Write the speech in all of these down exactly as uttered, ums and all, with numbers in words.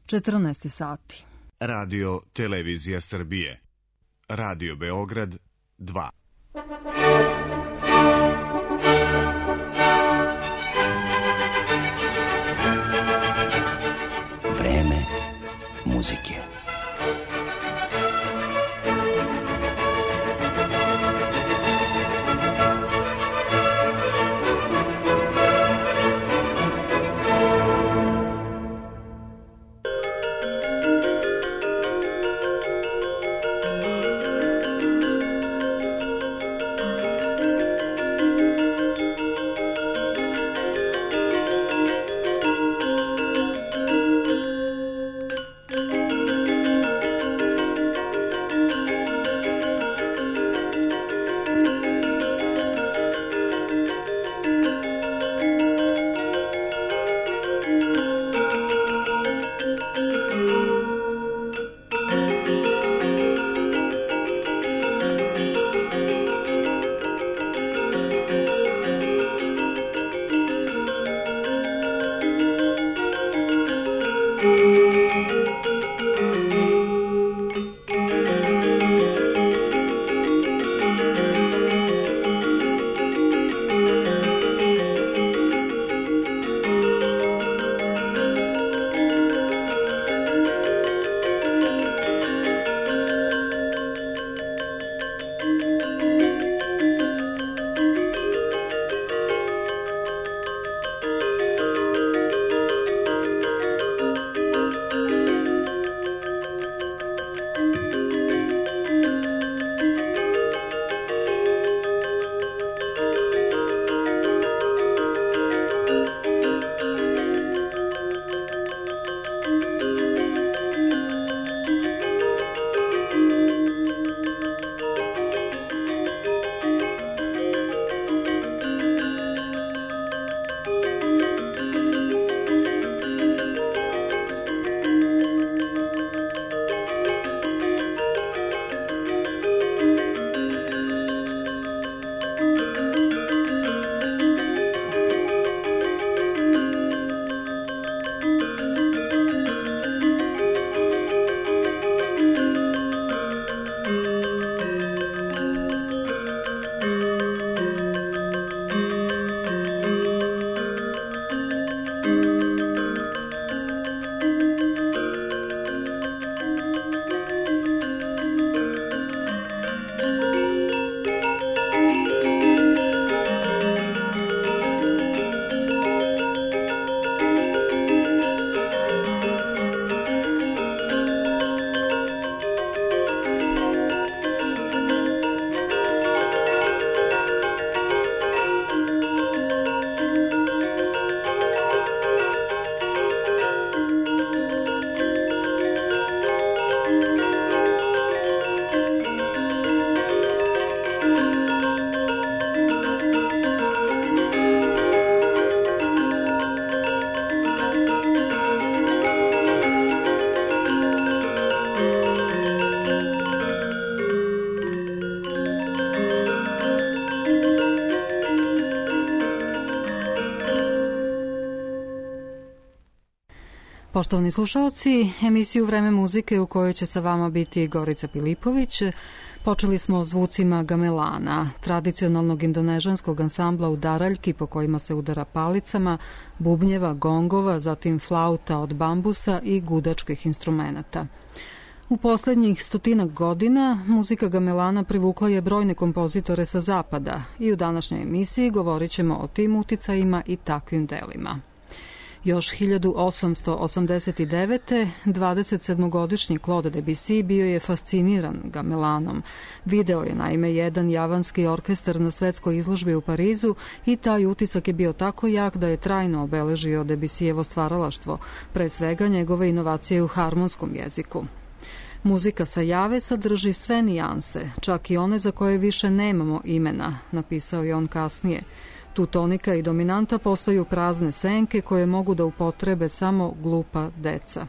četrnaest sati. Radio Televizija Srbije. Radio Beograd dva. Vreme muzike. Poštovani slušalci, emisiju Vreme muzike u kojoj će sa vama biti Gorica Pilipović. Počeli smo zvucima gamelana, tradicionalnog indonežanskog ansambla udaraljki po kojima se udara palicama, bubnjeva, gongova, zatim flauta od bambusa i gudačkih instrumenata. U poslednjih stotinak godina muzika gamelana privukla je brojne kompozitore sa zapada i u današnjoj emisiji govorit ćemo o tim uticajima i takvim delima. Još hiljadu osamsto osamdeset devete. dvadesetsedmogodišnji Claude Debussy bio je fasciniran gamelanom. Video je naime jedan javanski orkestar na svetskoj izložbi u Parizu i taj utisak je bio tako jak da je trajno obeležio Debussyjevo stvaralaštvo, pre svega njegove inovacije u harmonskom jeziku. Muzika sa Jave sadrži sve nijanse, čak i one za koje više nemamo imena, napisao je on kasnije. Tu tonika i dominanta postaju prazne senke koje mogu da upotrebe samo glupa deca.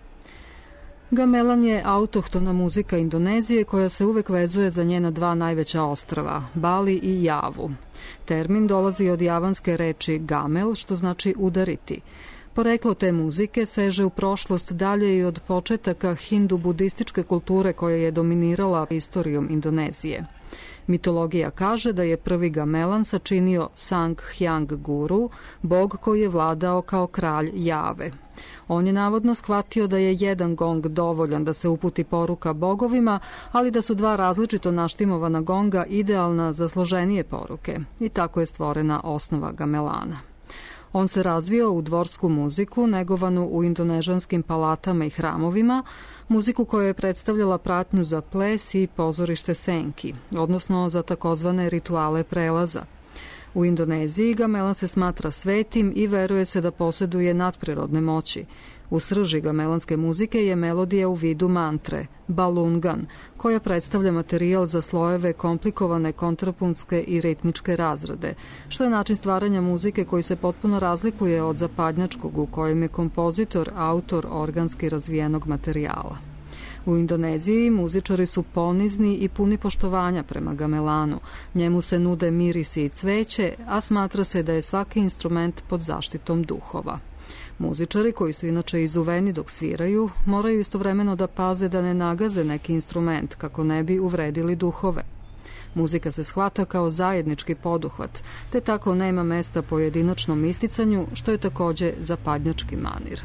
Gamelan je autohtona muzika Indonezije koja se uvek vezuje za njena dva najveća ostrva, Bali i Javu. Termin dolazi od javanske reči gamel, što znači udariti. Poreklo te muzike seže u prošlost dalje i od početaka hindu-budističke kulture koja je dominirala istorijom Indonezije. Mitologija kaže da je prvi gamelan sačinio Sanghyang Guru, bog koji je vladao kao kralj Jave. On je navodno shvatio da je jedan gong dovoljan da se uputi poruka bogovima, ali da su dva različito naštimovana gonga idealna za složenije poruke i tako je stvorena osnova gamelana. On se razvio u dvorsku muziku, negovanu u indonežanskim palatama i hramovima, muziku koja je predstavljala pratnju za ples i pozorište senki, odnosno za takozvane rituale prelaza. U Indoneziji gamelan se smatra svetim i veruje se da posjeduje nadprirodne moći. U srži gamelanske muzike je melodija u vidu mantre, balungan, koja predstavlja materijal za slojeve komplikovane kontrapunske i ritmičke razrade, što je način stvaranja muzike koji se potpuno razlikuje od zapadnjačkog u kojem je kompozitor autor organski razvijenog materijala. U Indoneziji muzičari su ponizni i puni poštovanja prema gamelanu. Njemu se nude mirisi i cveće, a smatra se da je svaki instrument pod zaštitom duhova. Muzičari, koji su inače izuveni dok sviraju, moraju istovremeno da paze da ne nagaze neki instrument kako ne bi uvredili duhove. Muzika se shvata kao zajednički poduhvat, te tako nema mesta pojedinačnom isticanju, što je takođe zapadnjački manir.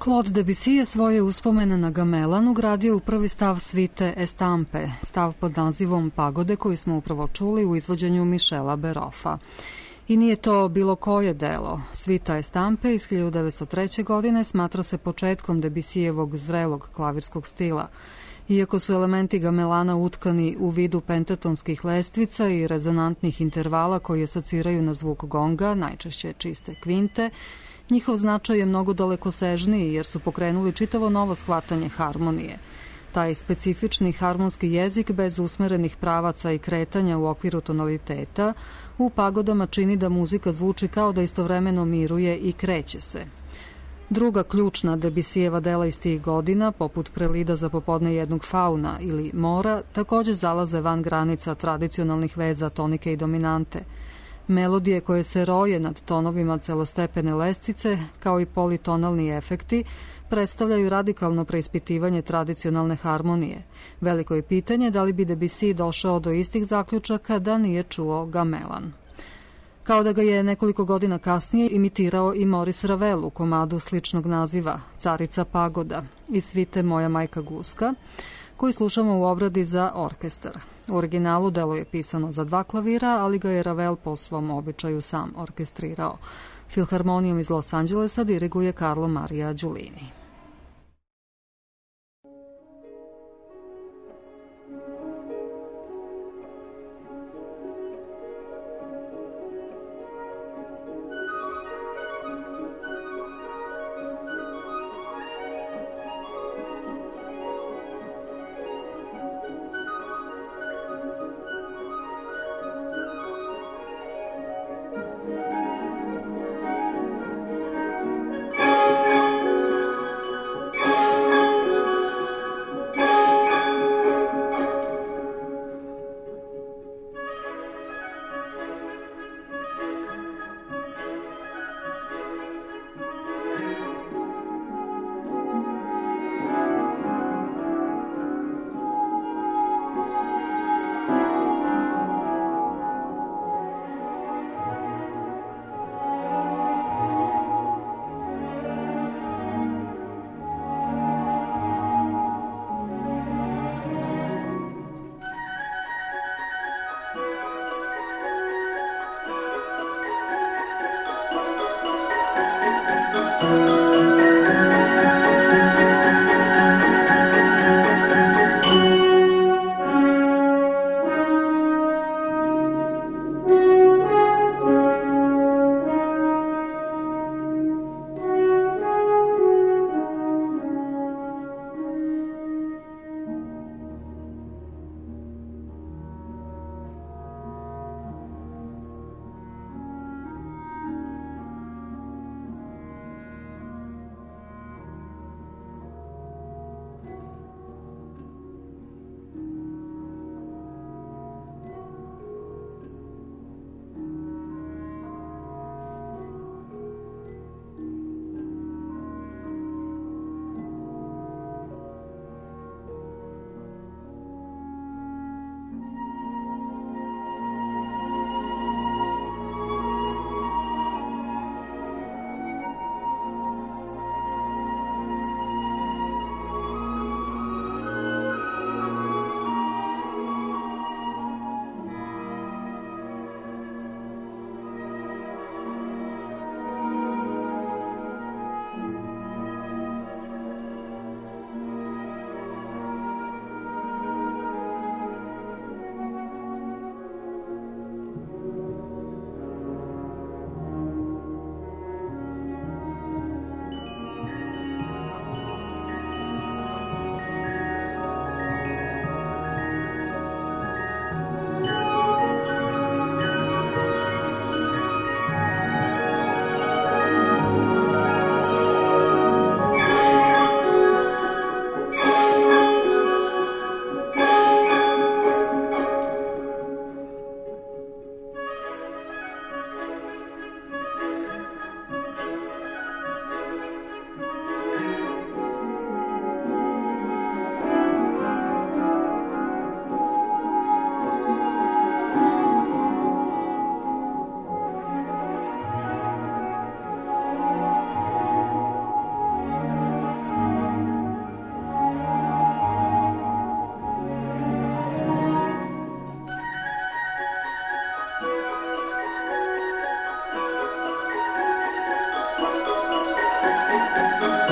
Claude Debussy je svoje uspomene na Gamelan ugradio u prvi stav svite Estampe, stav pod nazivom Pagode koji smo upravo čuli u izvođenju Michela Beroffa. I nije to bilo koje delo. Svita Estampe iz hiljadu devetsto treće. godine smatra se početkom Debussijevog zrelog klavirskog stila. Iako su elementi gamelana utkani u vidu pentatonskih lestvica i rezonantnih intervala koji asociraju na zvuk gonga, najčešće čiste kvinte, njihov značaj je mnogo dalekosežniji jer su pokrenuli čitavo novo shvatanje harmonije. Taj specifični harmonski jezik bez usmerenih pravaca i kretanja u okviru tonaliteta u pagodama čini da muzika zvuči kao da istovremeno miruje i kreće se. Druga ključna Debussijeva dela iz tih godina, poput prelida za popodne jednog fauna ili mora, takođe zalaze van granica tradicionalnih veza tonike i dominante. Melodije koje se roje nad tonovima celostepene lestvice, kao i politonalni efekti, predstavljaju radikalno preispitivanje tradicionalne harmonije. Veliko je pitanje da li bi Debussy došao do istih zaključaka da nije čuo gamelan. Kao da ga je nekoliko godina kasnije imitirao i Maurice Ravel u komadu sličnog naziva Carica pagoda iz svite Moja majka guska, koji slušamo u obradi za orkestar. U originalu delo je pisano za dva klavira, ali ga je Ravel po svom običaju sam orkestrirao. Filharmonijom iz Los Angelesa diriguje Carlo Maria Giulini.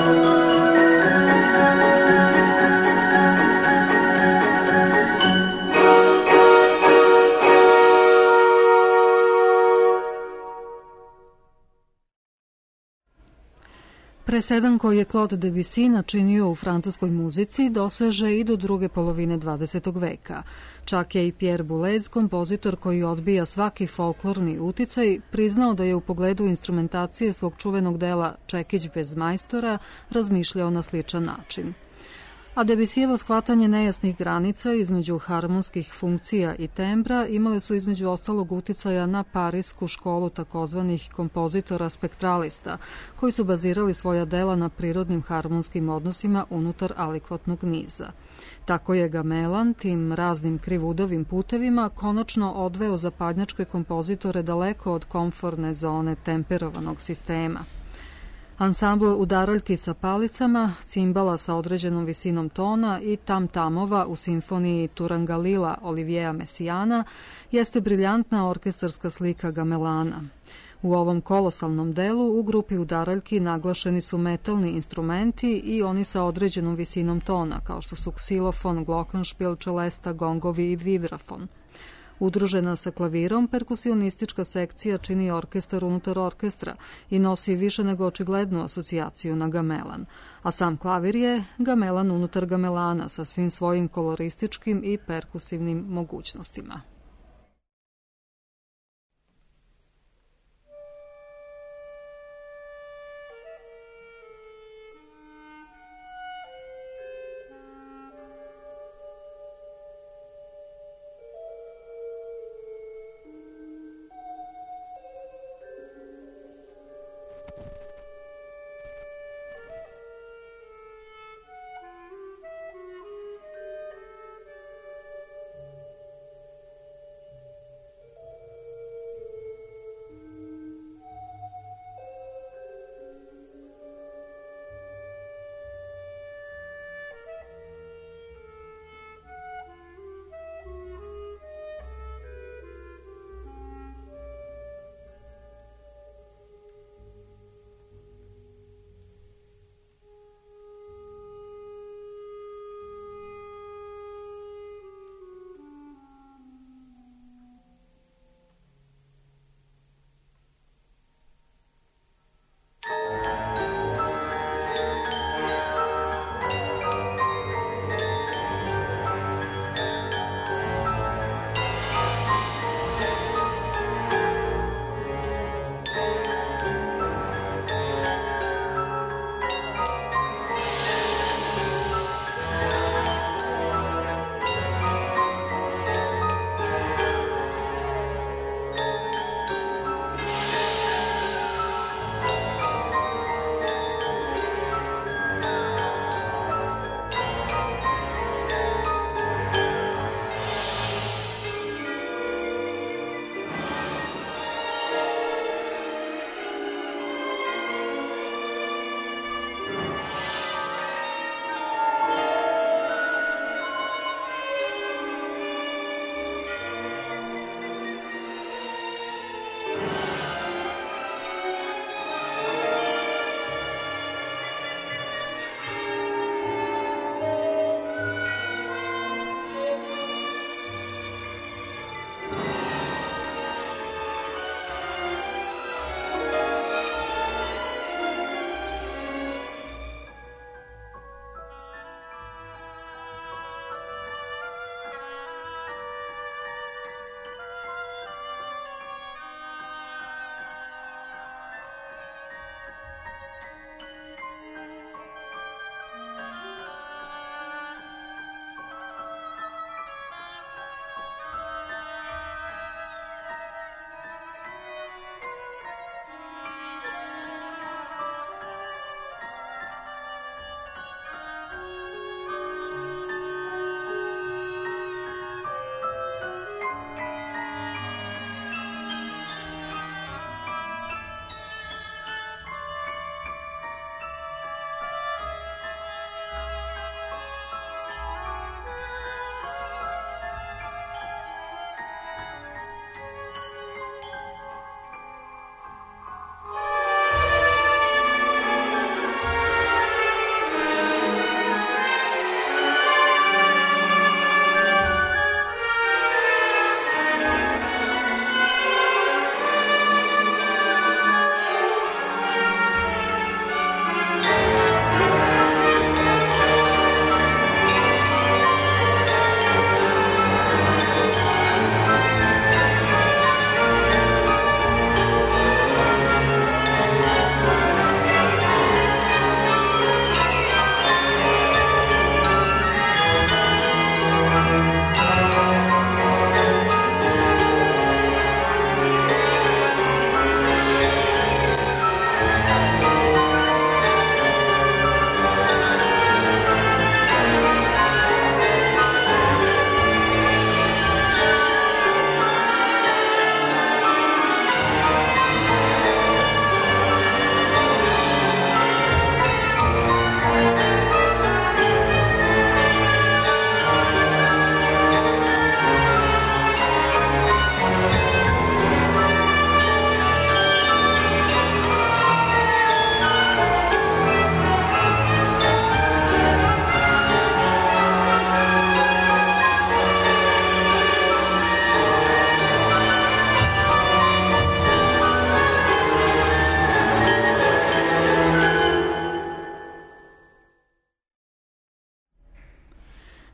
Presedan koji je Claude Debussy načinio u francuskoj muzici doseže i do druge polovine dvadesetog veka. Čak je i Pierre Boulez, kompozitor koji odbija svaki folklorni uticaj, priznao da je u pogledu instrumentacije svog čuvenog dela Čekić bez majstora razmišljao na sličan način. A Debussyjevo shvatanje nejasnih granica između harmonskih funkcija i tembra imale su između ostalog uticaja na parisku školu takozvanih kompozitora spektralista, koji su bazirali svoja dela na prirodnim harmonskim odnosima unutar alikvotnog niza. Tako je Gamelan tim raznim krivudovim putevima konačno odveo zapadnjačke kompozitore daleko od komforne zone temperovanog sistema. Ansambl udaraljki sa palicama, cimbala sa određenom visinom tona i tam-tamova u simfoniji Turangalila Olivieja Messiana jeste briljantna orkestarska slika Gamelana. U ovom kolosalnom delu u grupi udaraljki naglašeni su metalni instrumenti i oni sa određenom visinom tona, kao što su ksilofon, glockenspiel, čelesta, gongovi i vibrafon. Udružena sa klavirom, perkusionistička sekcija čini orkestar unutar orkestra i nosi više nego očiglednu asocijaciju na gamelan, a sam klavir je gamelan unutar gamelana sa svim svojim kolorističkim i perkusivnim mogućnostima.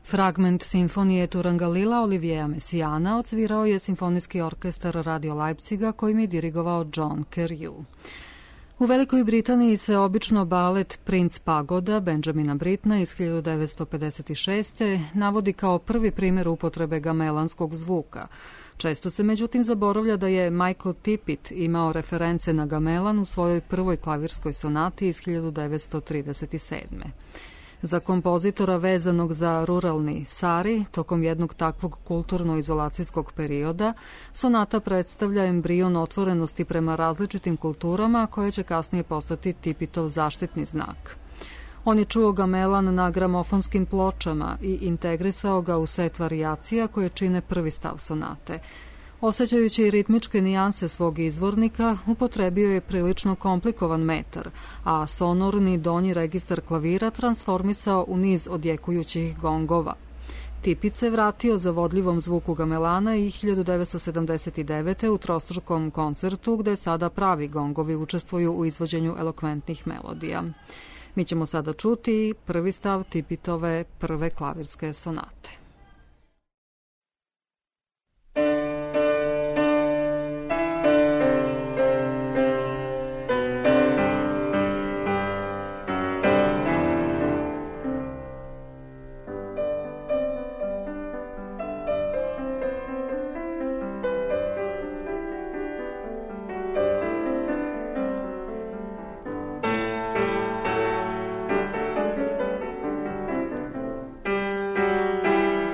Fragment simfonije Turangalila Olivieja Messiana odsvirao je Simfonijski orkestar Radio Leipziga kojim je dirigovao John Carew. U Velikoj Britaniji se obično balet Princ Pagoda Benjamina Brittna iz hiljadu devetsto pedeset šeste. navodi kao prvi primjer upotrebe gamelanskog zvuka. Često se međutim zaboravlja da je Michael Tippett imao reference na gamelan u svojoj prvoj klavirskoj sonati iz hiljadu devetsto trideset sedme. Za kompozitora vezanog za ruralni Sari, tokom jednog takvog kulturno-izolacijskog perioda, sonata predstavlja embrion otvorenosti prema različitim kulturama koje će kasnije postati Tippettov zaštitni znak. On je čuo gamelan na gramofonskim pločama i integrisao ga u set varijacija koje čine prvi stav sonate. Osjećajući ritmičke nijanse svog izvornika, upotrebio je prilično komplikovan metar, a sonorni donji registar klavira transformisao u niz odjekujućih gongova. Tippett se vratio zavodljivom zvuku gamelana i hiljadu devetsto sedamdeset devete. u trostrukom koncertu gde sada pravi gongovi učestvuju u izvođenju elokventnih melodija. Mi ćemo sada čuti prvi stav Tippettove prve klavirske sonate. Thank you.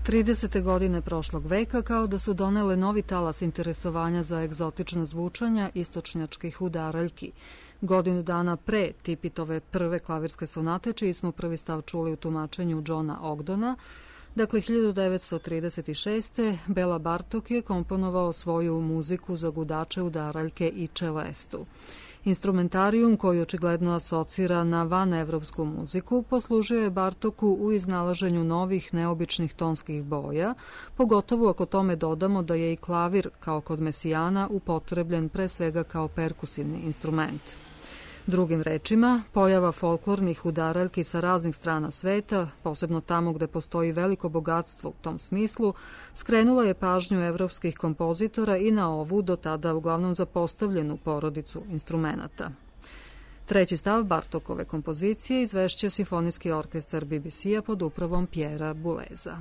tridesete godine prošlog veka kao da su donele novi talas interesovanja za egzotična zvučanja istočnjačkih udaraljki. Godinu dana pre Tipitove prve klavirske sonate, čiji smo prvi stav čuli u tumačenju Johna Ogdona, dakle hiljadu devetsto trideset šeste. Bela Bartok je komponovao svoju muziku za gudače, udaraljke i čelestu. Instrumentarijum koji očigledno asocira na vanevropsku muziku poslužio je Bartoku u iznalaženju novih neobičnih tonskih boja, pogotovo ako tome dodamo da je i klavir, kao kod Mesijana, upotrebljen pre svega kao perkusivni instrument. Drugim rečima, pojava folklornih udaraljki sa raznih strana sveta, posebno tamo gde postoji veliko bogatstvo u tom smislu, skrenula je pažnju evropskih kompozitora i na ovu do tada uglavnom zapostavljenu porodicu instrumenata. Treći stav Bartokove kompozicije izvešće Simfonijski orkestar B B C-a pod upravom Pjera Buleza.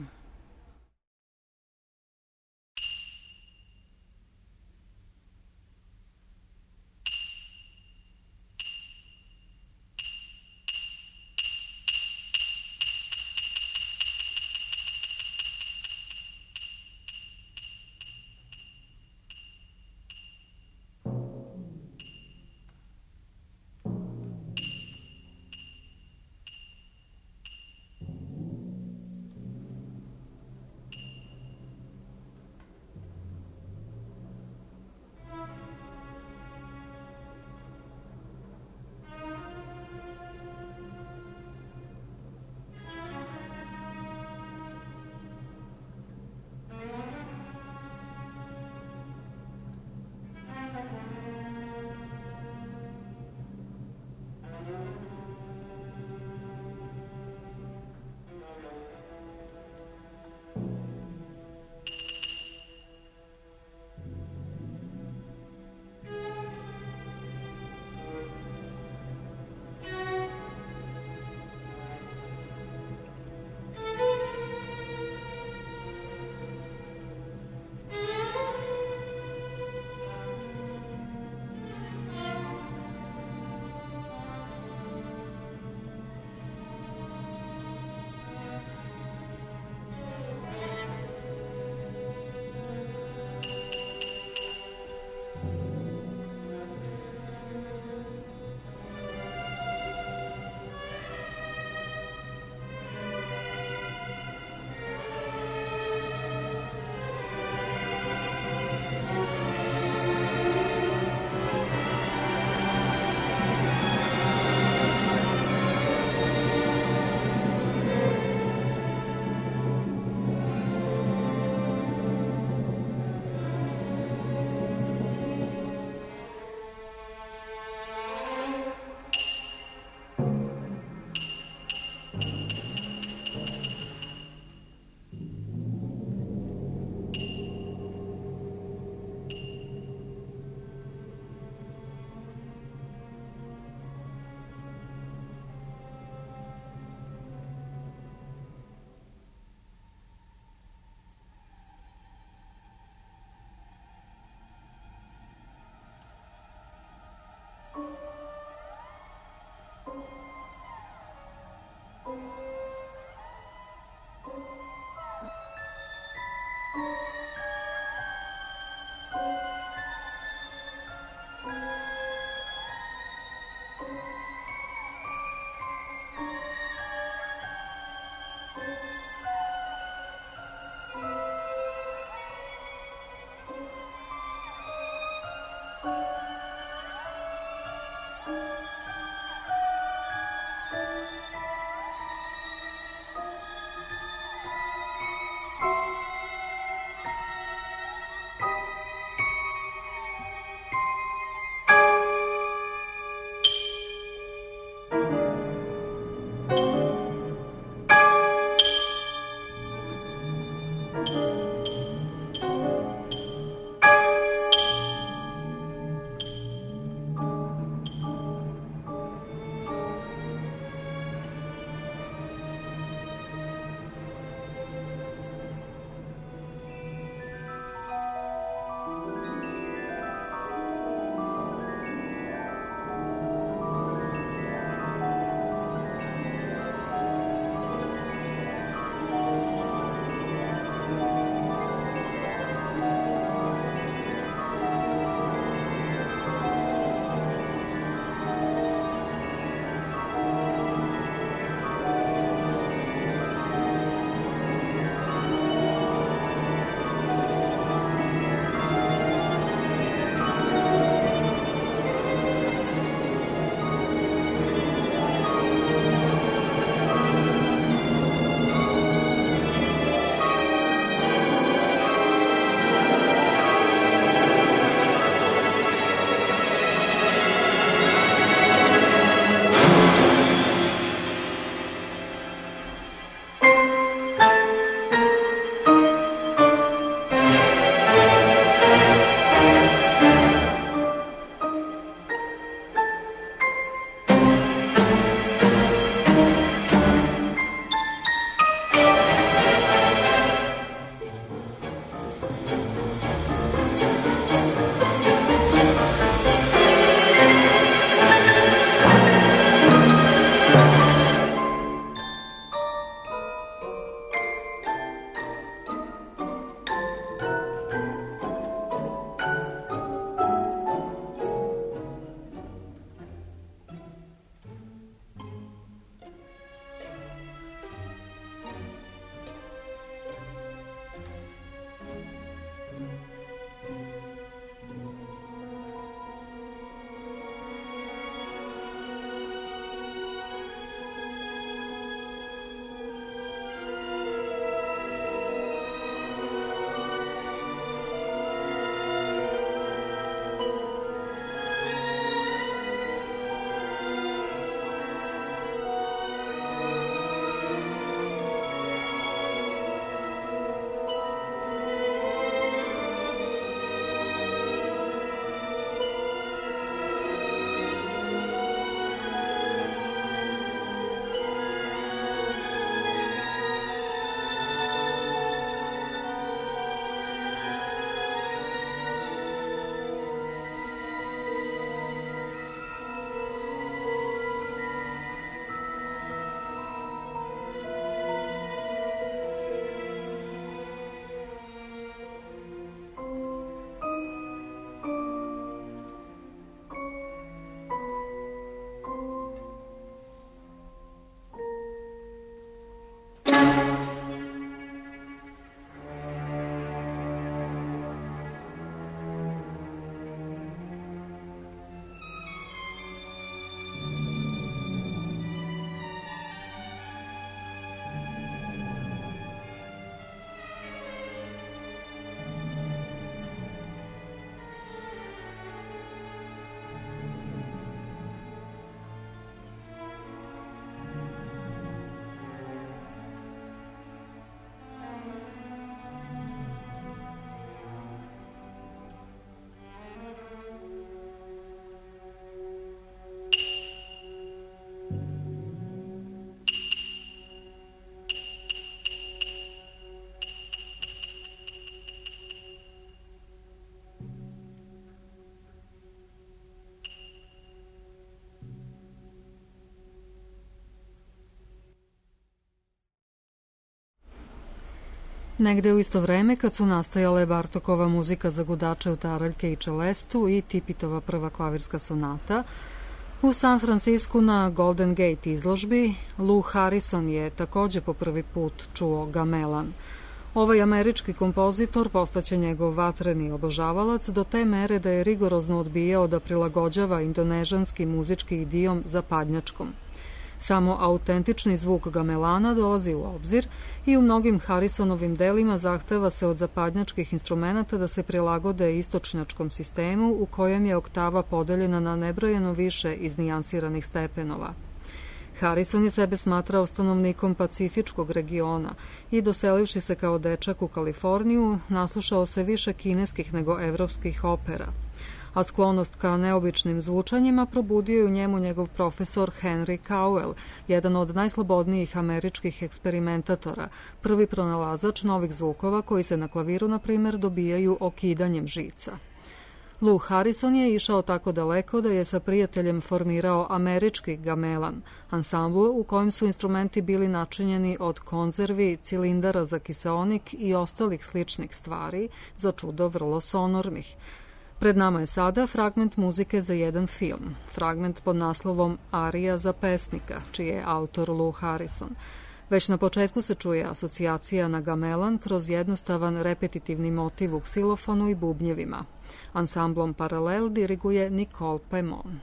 Negde u isto vreme, kad su nastajale Bartokova muzika za gudače u taraljke i čelestu i Tipitova prva klavirska sonata, u San Francisku na Golden Gate izložbi Lou Harrison je takođe po prvi put čuo gamelan. Ovaj američki kompozitor postaće njegov vatreni obožavalac do te mere da je rigorozno odbijao da prilagođava indonežanski muzički idiom zapadnjačkom. Samo autentični zvuk gamelana dolazi u obzir i u mnogim Harrisonovim delima zahteva se od zapadnjačkih instrumenata da se prilagode istočnjačkom sistemu u kojem je oktava podeljena na nebrojeno više iznijansiranih stepenova. Harrison je sebe smatrao stanovnikom pacifičkog regiona i doselivši se kao dečak u Kaliforniju, naslušao se više kineskih nego evropskih opera, a sklonost ka neobičnim zvučanjima probudio je u njemu njegov profesor Henry Cowell, jedan od najslobodnijih američkih eksperimentatora, prvi pronalazač novih zvukova koji se na klaviru, na primer, dobijaju okidanjem žica. Lou Harrison je išao tako daleko da je sa prijateljem formirao američki gamelan, ansambl u kojem su instrumenti bili načinjeni od konzervi, cilindara za kiseonik i ostalih sličnih stvari, za čudo vrlo sonornih. Pred nama je sada fragment muzike za jedan film, fragment pod naslovom Arija za pesnika, čiji je autor Lou Harrison. Već na početku se čuje asocijacija na gamelan kroz jednostavan repetitivni motiv u ksilofonu i bubnjevima. Ansamblom Paralel diriguje Nicole Pemon.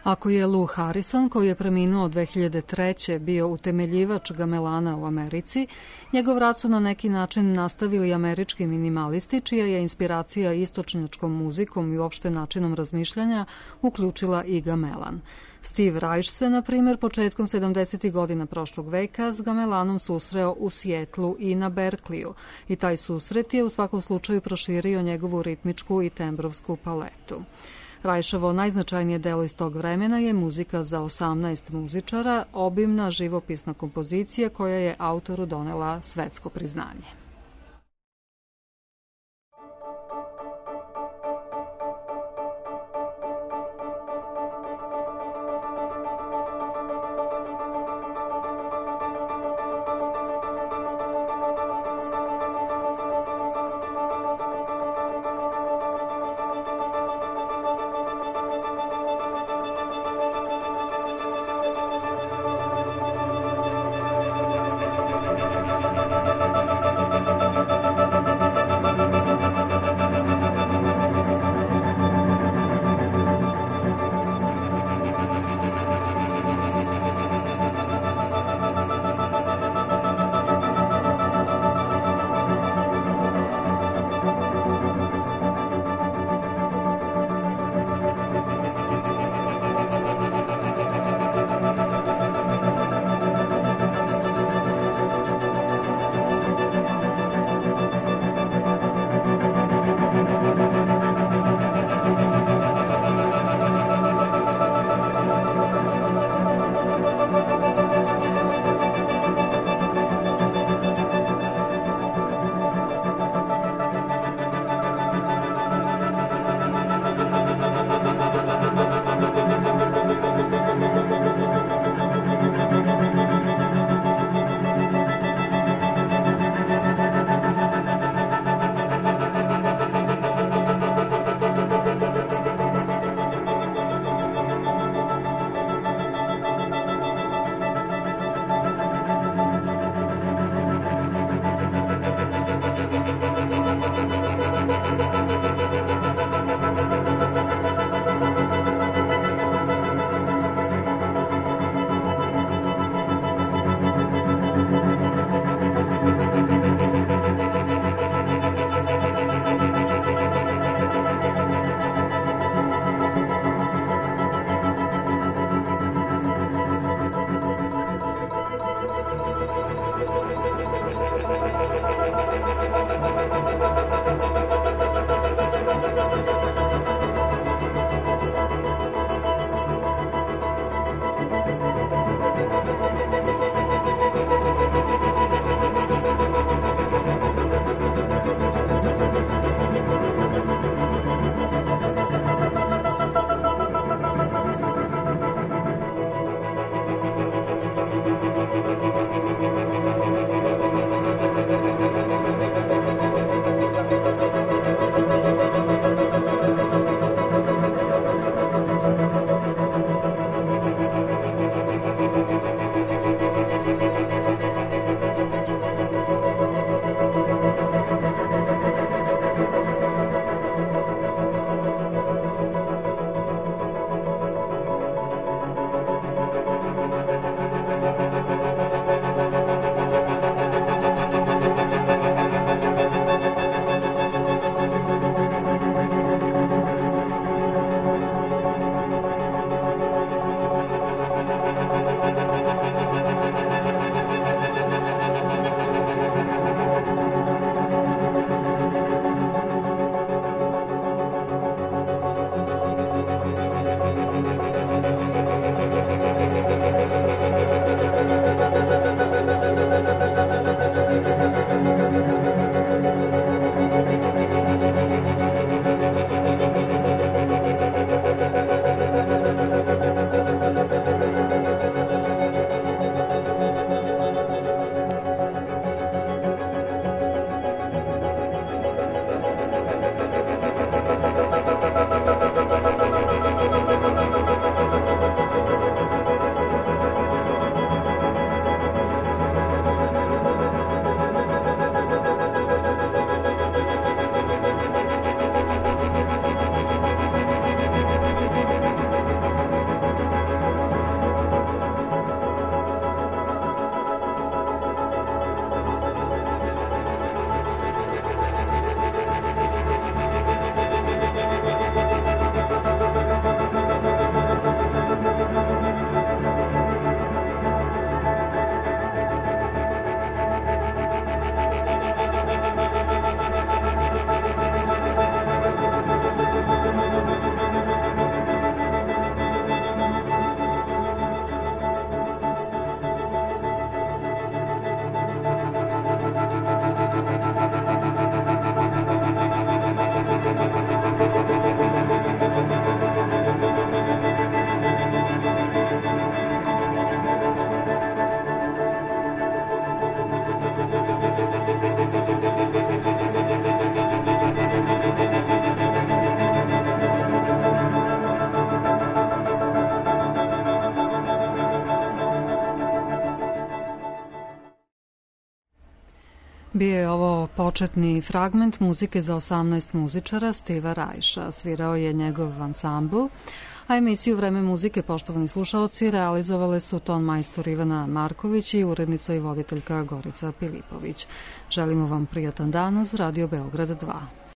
Ako je Lou Harrison, koji je preminuo dve hiljade treće bio utemeljivač gamelana u Americi, njegov rad su na neki način nastavili američki minimalisti, čija je inspiracija istočnjačkom muzikom i uopšte načinom razmišljanja uključila i gamelan. Steve Reich se, na primjer, početkom sedamdesetih godina prošlog veka s gamelanom susreo u Sjetlu i na Berkliju i taj susret je u svakom slučaju proširio njegovu ritmičku i tembrovsku paletu. Rajšovo najznačajnije delo iz tog vremena je muzika za osamnaest muzičara, obimna živopisna kompozicija koja je autoru donela svetsko priznanje. Bio je ovo početni fragment muzike za osamnaest muzičara Steva Rajša. Svirao je njegov ansambl, a emisiju Vreme muzike, poštovani slušaoci, realizovale su ton majstor Ivana Marković i urednica i voditeljka Gorica Pilipović. Želimo vam prijatan dan uz Radio Beograd dva.